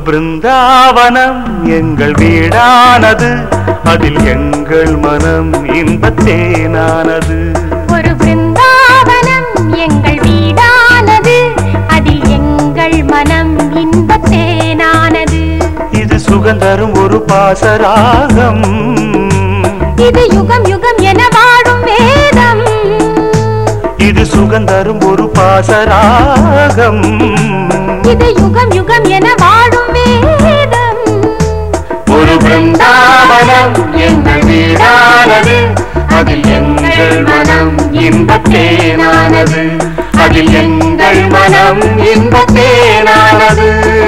பிருந்தாவனம் எங்கள் வீடானது, அதில் எங்கள் மனம் இன்பத்தேனானது. ஒரு பிருந்தாவனம் எங்கள் வீடானது, அதில் எங்கள் மனம் இன்பத்தேனானது. இது சுகந்தரும் ஒரு பாசராகம், இது யுகம் யுகம் என வாழும் வேதம். இது சுகந்தரும் ஒரு பாசராகம், இது யுகம் யுகம் என வாழும் வேதம். ஒரு பிருந்தாவனம் எங்கள் வீடானது, அதில் எங்கள் மனம் இன்பத்தேனானது. அதில் எங்கள் மனம் இன்பத்தேனானது.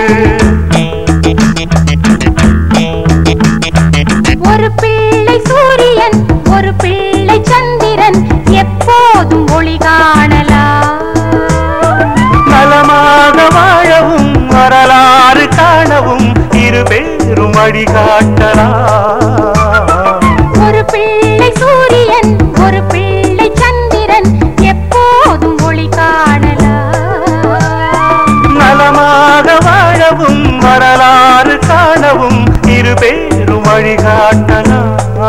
ஒரு பிள்ளை சூரியன், ஒரு பிள்ளை சந்திரன், எப்போதும் ஒளி காணலாம். நலமாக வாழவும் வரலாறு காணவும் இருபேரும் வழிகாட்டலாம். ஒரு பிள்ளை சூரியன், ஒரு பிள்ளை சந்திரன், எப்போதும் ஒளி காணலாம். நலமாக வாழவும் வரலாறு காணவும் இருபேரும் வழிகாட்டலாம்.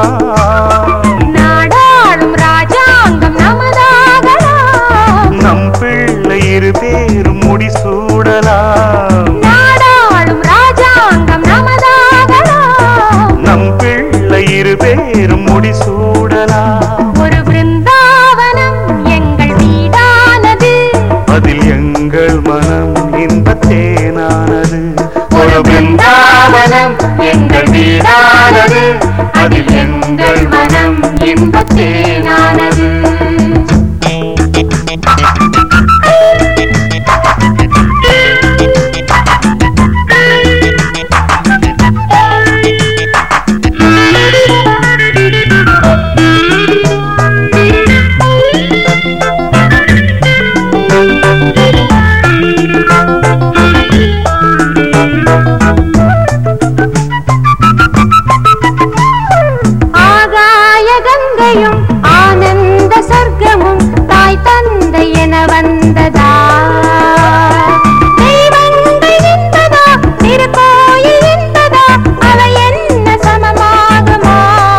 நாடாளும் ராஜாங்கம் நமதாகலாம். நம் பிள்ளை இருபேரும் முடிசூடலாம். நாடாளும் ராஜாங்கம் நமதாகலாம். நம் பிள்ளை இருபேரும் முடிசூடலாம். ஒரு பிருந்தாவனம் எங்கள் வீடானது, அதில் எங்கள் மனம் இன்பத்தேனானது. ஒரு பிருந்தாவனம் எங்கள் வீடானது, அதில் எங்கள் மனம் இன்பத்தேனானது. ஆகாய கங்கையும் ஆனந்த சொர்க்கமும் தாய் தந்தை என வந்ததா. தெய்வங்கள் என்பதா, திருக்கோயில் என்பதா, அவை என்ன சமமாகுமா?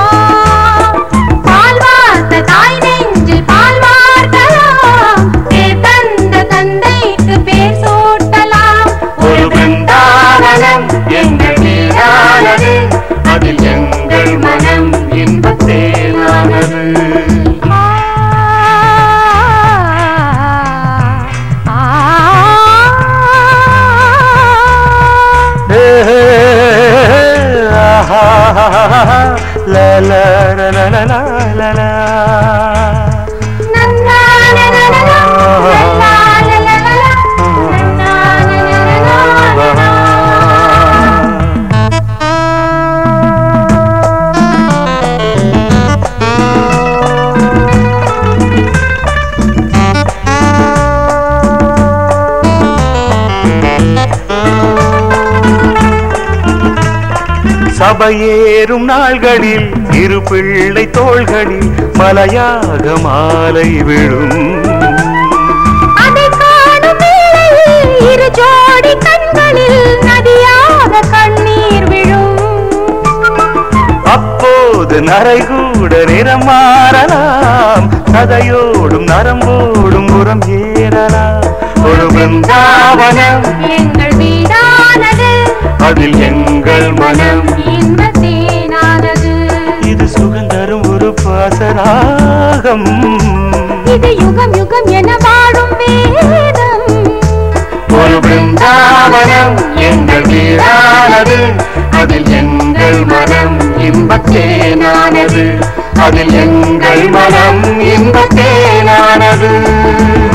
பால் வார்த்த தாய் நெஞ்சில் பால் வார்க்கலாம், பேர் தந்த தந்தைக்கு பேர் சூட்டலாம். ஒரு பிருந்தாவனம் எங்கள் வீடானது, அதில் எங்கள் மனம் இன்பத்தேனானது. La la la la la la la la. சபையேறும் நாள்களில் இரு பிள்ளை தோள்களில் மலையாக மாலை விழும். அதை காணும் வேளையில் இரு ஜோடி கண்களில் நதியாக கண்ணீர் விழும். அப்போது நரை கூட நிறம் மாறலாம், சதையோடும் நரம்போடும் உரம் ஏறலாம். ஒரு பிருந்தாவனம் எங்கள் வீடானது, அதில் எங்கள் மனம் இன்பத்தேனானது. இது சுகந்தரும் ஒரு பாசராகம், இது யுகம் யுகம் என வாழும் வேதம். ஒரு பிருந்தாவனம் எங்கள் வீடானது, அதில் எங்கள் மனம் இன்பத்தேனானது. அதில் எங்கள் மனம் இன்பத்தேனானது.